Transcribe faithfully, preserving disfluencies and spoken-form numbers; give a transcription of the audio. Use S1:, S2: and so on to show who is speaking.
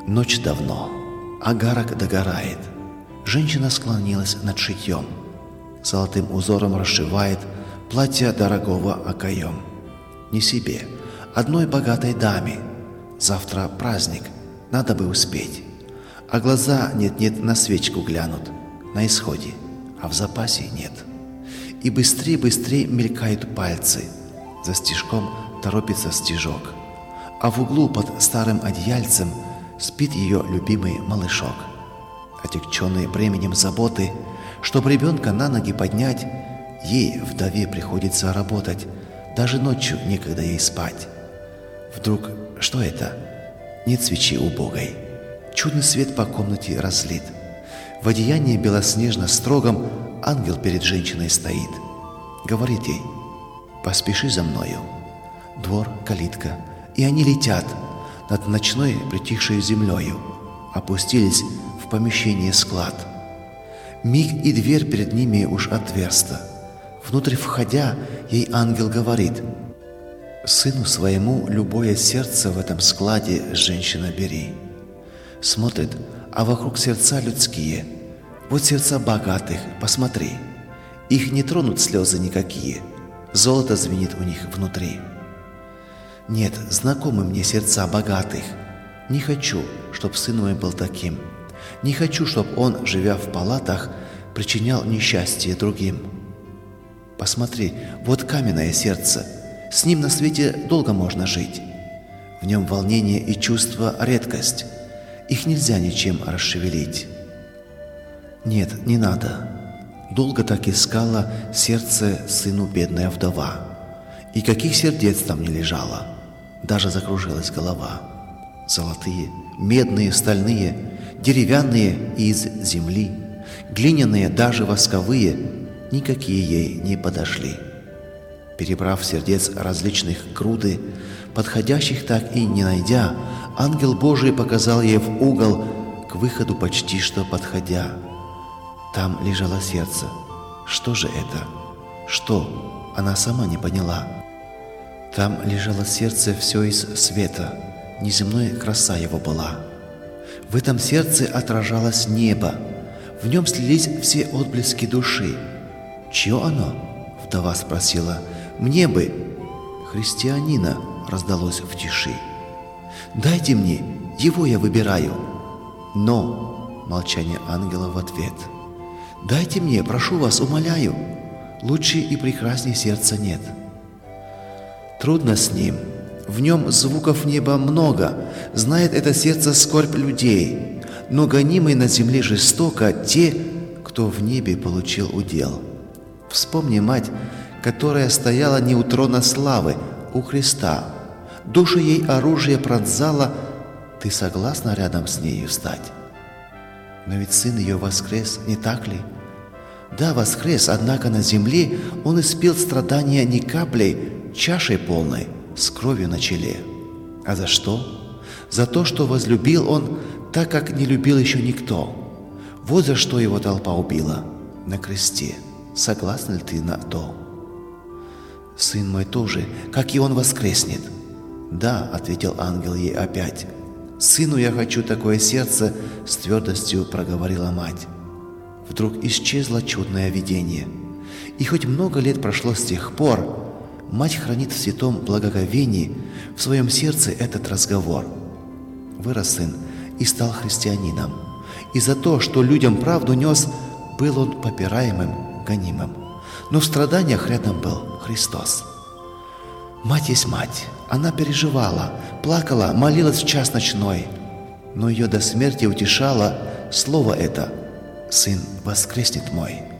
S1: Ночь давно, агарок догорает. Женщина склонилась над шитьем. Золотым узором расшивает платье дорогого окоем. Не себе, одной богатой даме. Завтра праздник, надо бы успеть. А глаза нет-нет на свечку глянут. На исходе, а в запасе нет. И быстрей-быстрей мелькают пальцы. За стежком торопится стежок. А в углу под старым одеяльцем спит ее любимый малышок. Отягченный бременем заботы, чтоб ребенка на ноги поднять, ей, вдове, приходится работать, даже ночью некогда ей спать. Вдруг, что это? Нет свечи убогой. Чудный свет по комнате разлит. В одеянии белоснежно строгом ангел перед женщиной стоит. Говорит ей: поспеши за мною. Двор, калитка, и они летят над ночной притихшей землею, опустились в помещение склад. Миг, и дверь перед ними уж отверста. Внутрь входя, ей ангел говорит: сыну своему любое сердце в этом складе, женщина, бери. Смотрит, а вокруг сердца людские. Вот сердца богатых, посмотри. Их не тронут слезы никакие. Золото звенит у них внутри. Нет, знакомы мне сердца богатых. Не хочу, чтоб сын мой был таким. Не хочу, чтоб он, живя в палатах, причинял несчастье другим. Посмотри, вот каменное сердце. С ним на свете долго можно жить. В нем волнение и чувство — редкость. Их нельзя ничем расшевелить. Нет, не надо. Долго так искала сердце сыну бедная вдова. И каких сердец там не лежало. Даже закружилась голова. Золотые, медные, стальные, деревянные из земли, глиняные, даже восковые, никакие ей не подошли. Перебрав сердец различных груды, подходящих так и не найдя, ангел Божий показал ей в угол, к выходу почти что подходя. Там лежало сердце. Что же это? Что? Она сама не поняла. Там лежало сердце все из света, неземной краса его была. В этом сердце отражалось небо, в нем слились все отблески души. Чье оно? Вдова спросила. Мне бы. Христианина, раздалось в тиши. Дайте мне, его я выбираю. Но, молчание ангела в ответ. Дайте мне, прошу вас, умоляю. Лучше и прекрасней сердца нет. Трудно с ним. В нем звуков неба много. Знает это сердце скорбь людей. Но гонимые на земле жестоко те, кто в небе получил удел. Вспомни мать, которая стояла не у трона славы, у Христа. Душу ей оружие пронзало. Ты согласна рядом с нею стать? Но ведь сын ее воскрес, не так ли? Да, воскрес, однако на земле он испил страдания не каплей, чашей полной, с кровью на челе. А за что? За то, что возлюбил он так, как не любил еще никто. Вот за что его толпа убила на кресте. Согласна ли ты на то? Сын мой тоже, как и он, воскреснет. Да, ответил ангел ей опять. Сыну я хочу такое сердце, с твердостью проговорила мать. Вдруг исчезло чудное видение. И хоть много лет прошло с тех пор, мать хранит в святом благоговении в своем сердце этот разговор. Вырос сын и стал христианином. И за то, что людям правду нес, был он попираемым, гонимым. Но в страданиях рядом был Христос. Мать есть мать. Она переживала, плакала, молилась в час ночной. Но ее до смерти утешало слово это: «Сын воскреснет мой».